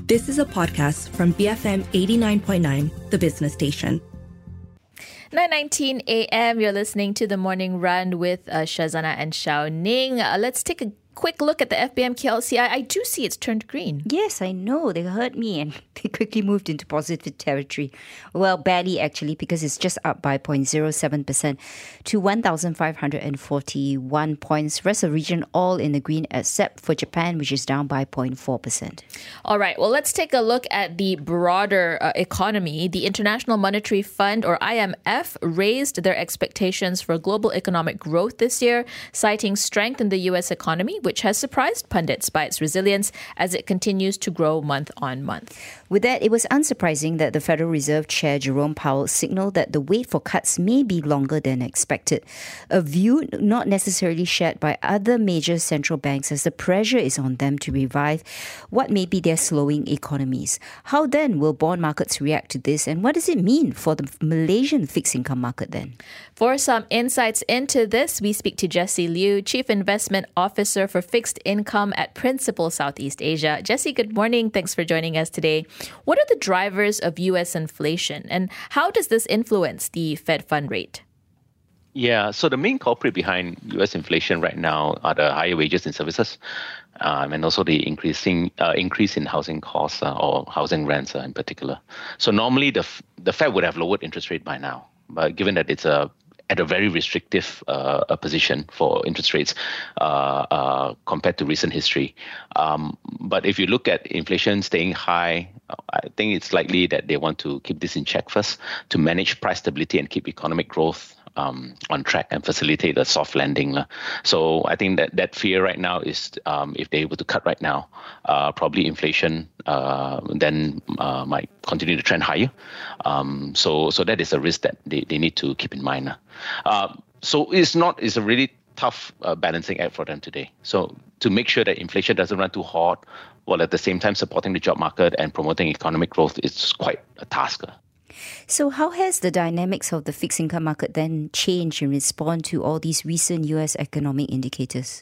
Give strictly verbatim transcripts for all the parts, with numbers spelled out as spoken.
This is a podcast from B F M eighty-nine point nine, the business station. nine nineteen a.m. You're listening to The Morning Run with uh, Shazana and Xiao Ning. Uh, let's take a quick look at the F B M K L C I. I do see it's turned green. Yes, I know. They heard me and they quickly moved into positive territory. Well, barely actually, because it's just up by zero point zero seven percent to one thousand five hundred forty-one points. Rest of the region all in the green except for Japan, which is down by zero point four percent. All right, well, let's take a look at the broader uh, economy. The International Monetary Fund, or I M F, raised their expectations for global economic growth this year, citing strength in the U S economy, which has surprised pundits by its resilience as it continues to grow month on month. With that, it was unsurprising that the Federal Reserve Chair Jerome Powell signaled that the wait for cuts may be longer than expected, a view not necessarily shared by other major central banks as the pressure is on them to revive what may be their slowing economies. How then will bond markets react to this, and what does it mean for the Malaysian fixed income market then? For some insights into this, we speak to Jessie Liu, Chief Investment Officer for Fixed Income at Principal Southeast Asia. Jessie, good morning. Thanks for joining us today. What are the drivers of U S inflation, and how does this influence the Fed fund rate? Yeah, so the main culprit behind U S inflation right now are the higher wages and services, um, and also the increasing uh, increase in housing costs uh, or housing rents uh, in particular. So normally the the Fed would have lowered interest rate by now, but given that it's a at a very restrictive uh, a position for interest rates uh, uh, compared to recent history. Um, but if you look at inflation staying high, I think it's likely that they want to keep this in check first to manage price stability and keep economic growth um, on track and facilitate a soft landing. So I think that that fear right now is um, if they're able to cut right now, uh, probably inflation uh, then uh, might continue to trend higher. Um, so so that is a risk that they, they need to keep in mind. Uh, so it's not it's a really tough uh, balancing act for them today. So to make sure that inflation doesn't run too hot, while at the same time supporting the job market and promoting economic growth, is quite a task. So how has the dynamics of the fixed income market then changed in response to all these recent U S economic indicators?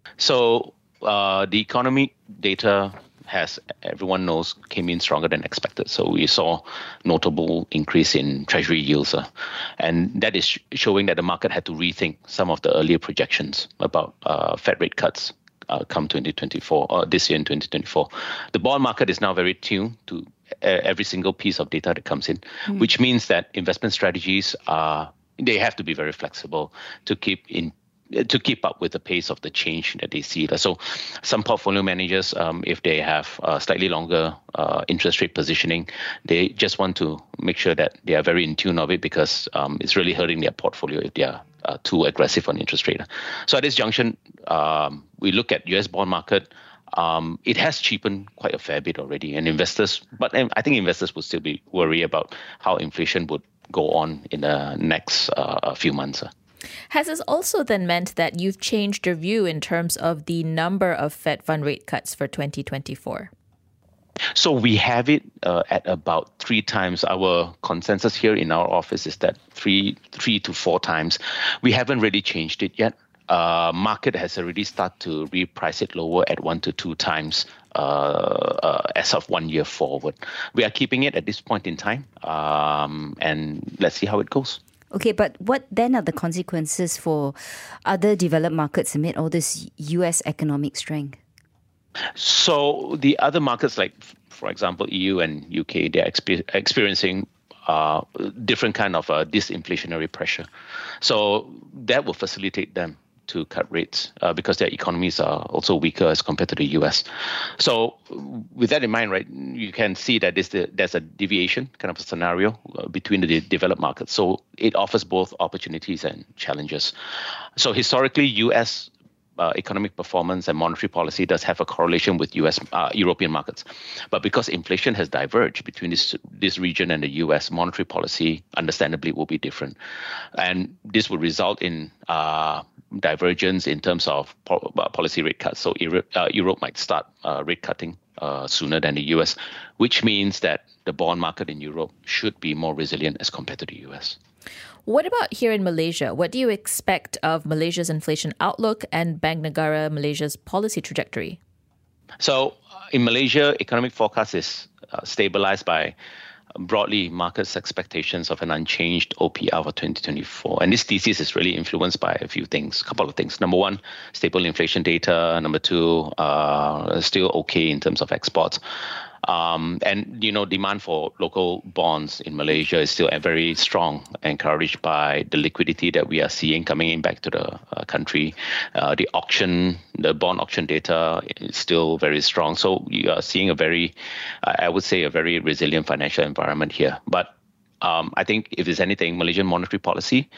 So uh, the economic data has, everyone knows, came in stronger than expected. So we saw notable increase in treasury yields. Uh, and that is sh- showing that the market had to rethink some of the earlier projections about uh, Fed rate cuts uh, come twenty twenty-four, or this year in twenty twenty-four. The bond market is now very tuned to uh, every single piece of data that comes in, mm. which means that investment strategies are, they have to be very flexible to keep in to keep up with the pace of the change that they see. So some portfolio managers, um, if they have uh, slightly longer uh, interest rate positioning, they just want to make sure that they are very in tune of it because um, it's really hurting their portfolio if they are uh, too aggressive on interest rate. So at this junction, um, we look at U S bond market. Um, it has cheapened quite a fair bit already, and investors, but I think investors would still be worried about how inflation would go on in the next uh, few months. Has this also then meant that you've changed your view in terms of the number of Fed fund rate cuts for twenty twenty-four? So we have it uh, at about three times. Our consensus here in our office is that three, three to four times. We haven't really changed it yet. Uh, market has already started to reprice it lower at one to two times uh, uh, as of one year forward. We are keeping it at this point in time, um, and let's see how it goes. Okay, but what then are the consequences for other developed markets amid all this U S economic strength? So the other markets, like, for example, E U and U K, they're exper- experiencing uh, different kind of uh, disinflationary pressure. So that will facilitate them to cut rates uh, because their economies are also weaker as compared to the U S. So with that in mind, right, you can see that there's, the, there's a deviation kind of a scenario uh, between the de- developed markets. So it offers both opportunities and challenges. So historically, U S Uh, economic performance and monetary policy does have a correlation with U S uh, European markets, but because inflation has diverged between this this region and the U S, monetary policy understandably will be different, and this will result in uh, divergence in terms of po- policy rate cuts. So Europe, uh, Europe might start uh, rate cutting uh, sooner than the U S, which means that the bond market in Europe should be more resilient as compared to the U S. What about here in Malaysia? What do you expect of Malaysia's inflation outlook and Bank Negara Malaysia's policy trajectory? So uh, in Malaysia, economic forecast is uh, stabilized by broadly markets' expectations of an unchanged O P R for twenty twenty-four. And this thesis is really influenced by a few things, a couple of things. Number one, stable inflation data. Number two, uh, still okay in terms of exports. Um, and, you know, demand for local bonds in Malaysia is still very strong, encouraged by the liquidity that we are seeing coming in back to the uh, country. Uh, the auction, the bond auction data is still very strong. So you are seeing a very, I would say, a very resilient financial environment here. But um, I think if there's anything, Malaysian monetary policy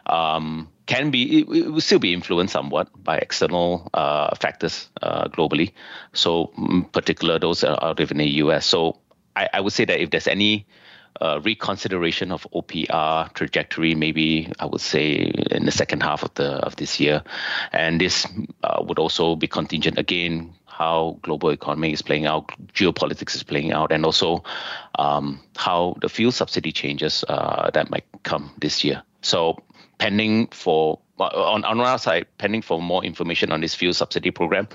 um, can be, it, it will still be influenced somewhat by external uh, factors uh, globally. So in particular, those are out in the U S. So I, I would say that if there's any uh, reconsideration of O P R trajectory, maybe I would say in the second half of the of this year. And this uh, would also be contingent again, how global economy is playing out, geopolitics is playing out, and also um, how the fuel subsidy changes uh, that might come this year. So pending for, on, on our side, pending for more information on this fuel subsidy program,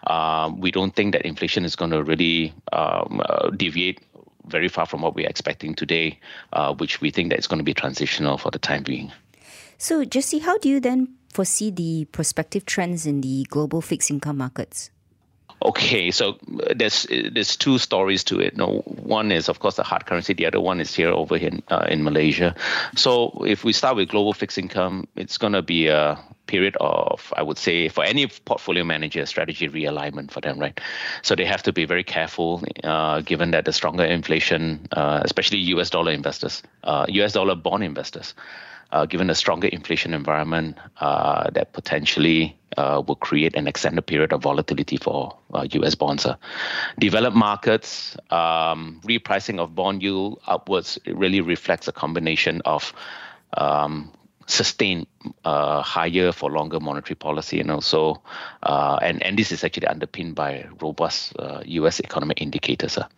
um, we don't think that inflation is going to really um, uh, deviate very far from what we're expecting today, uh, which we think that it's going to be transitional for the time being. So, Jesse, how do you then foresee the prospective trends in the global fixed income markets? Okay, so there's there's two stories to it. No, one is of course the hard currency. The other one is here over here in, uh, in Malaysia. So if we start with global fixed income, it's going to be a period of, I would say, for any portfolio manager, strategy realignment for them, right? So they have to be very careful, uh, given that the stronger inflation, uh, especially U S dollar investors, uh, U S dollar bond investors. Uh, given the stronger inflation environment, uh, that potentially uh, will create an extended period of volatility for uh, U S bonds. Uh. Developed markets, um, repricing of bond yield upwards, it really reflects a combination of um, sustained uh, higher for longer monetary policy, and also, uh, and, and this is actually underpinned by robust uh, U S economic indicators. Uh.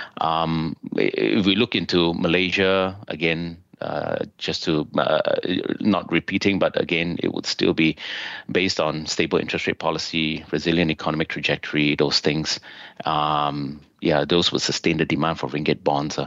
Um, if we look into Malaysia, again, Uh, just to uh, not repeating, but again, it would still be based on stable interest rate policy, resilient economic trajectory, those things. Um, yeah, those would sustain the demand for ringgit bonds. Uh,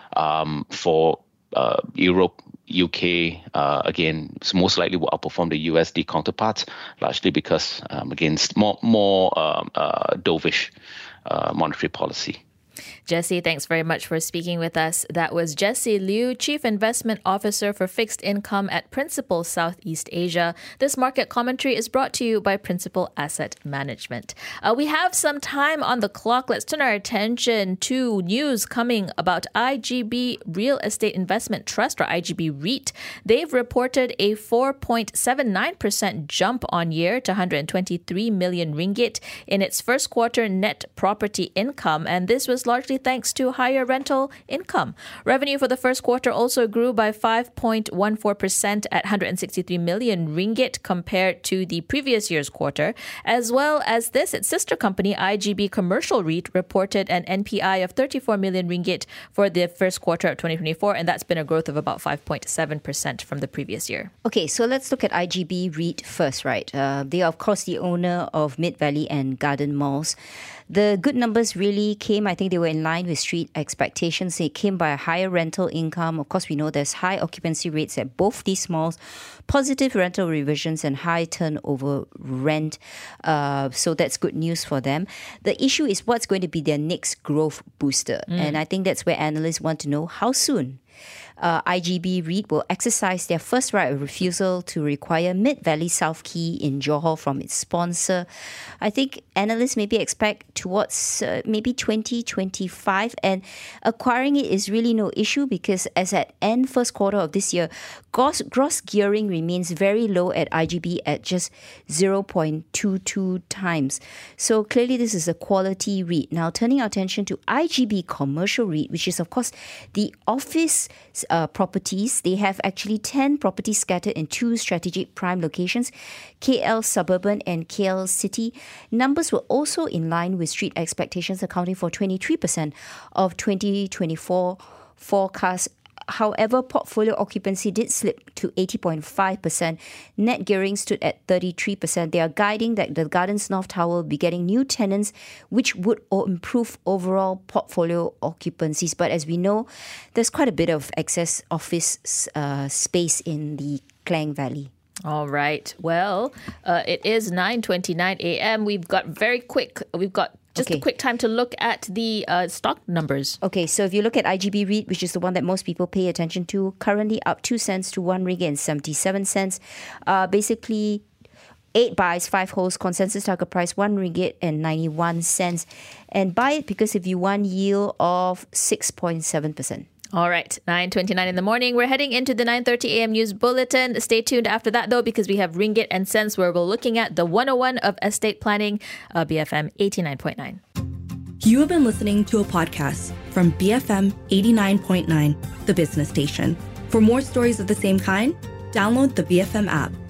um, for uh, Europe, U K, uh, again, most likely will outperform the U S D counterparts, largely because, um, again, more, more um, uh, dovish uh, monetary policy. Jesse, thanks very much for speaking with us. That was Jesse Liu, Chief Investment Officer for Fixed Income at Principal Southeast Asia. This market commentary is brought to you by Principal Asset Management. Uh, we have some time on the clock. Let's turn our attention to news coming about I G B Real Estate Investment Trust, or I G B REIT. They've reported a four point seven nine percent jump on year to one hundred twenty-three million ringgit in its first quarter net property income, and this was largely thanks to higher rental income. Revenue for the first quarter also grew by five point one four percent at one hundred sixty-three million ringgit compared to the previous year's quarter. As well as this, its sister company, I G B Commercial REIT, reported an N P I of thirty-four million ringgit for the first quarter of twenty twenty-four, and that's been a growth of about five point seven percent from the previous year. Okay, so let's look at I G B REIT first, right? Uh, they are, of course, the owner of Mid Valley and Garden Malls. The good numbers really came, I think they were in line with street expectations. They came by a higher rental income. Of course, we know there's high occupancy rates at both these malls, positive rental revisions and high turnover rent. Uh, so that's good news for them. The issue is what's going to be their next growth booster. Mm. And I think that's where analysts want to know how soon. Uh, I G B REIT will exercise their first right of refusal to require Mid Valley South Quay in Johor from its sponsor. I think analysts maybe expect towards uh, maybe twenty twenty-five, and acquiring it is really no issue because as at end first quarter of this year, gross, gross gearing remains very low at I G B at just zero point two two times. So clearly this is a quality REIT. Now turning our attention to I G B Commercial REIT, which is of course the office Uh, properties. They have actually ten properties scattered in two strategic prime locations, K L Suburban and K L City. Numbers were also in line with street expectations, accounting for twenty-three percent of twenty twenty-four forecast However, portfolio occupancy did slip to eighty point five percent. Net gearing stood at thirty-three percent. They are guiding that the Gardens North Tower will be getting new tenants, which would improve overall portfolio occupancies. But as we know, there's quite a bit of excess office uh, space in the Klang Valley. All right. Well, uh, it is nine twenty-nine a.m. We've got very quick, we've got just okay. a quick time to look at the uh, stock numbers. Okay, so if you look at I G B REIT, which is the one that most people pay attention to, currently up two cents to one ringgit and seventy-seven cents. Uh, basically, eight buys, five holds, consensus target price one ringgit and ninety-one cents. And buy it because if you want yield of six point seven percent. All right, nine twenty-nine in the morning. We're heading into the nine thirty a.m. news bulletin. Stay tuned after that, though, because we have Ringgit and Cents, where we're looking at the one oh one of estate planning, uh, B F M eighty-nine point nine. You have been listening to a podcast from B F M eighty-nine point nine, the business station. For more stories of the same kind, download the B F M app.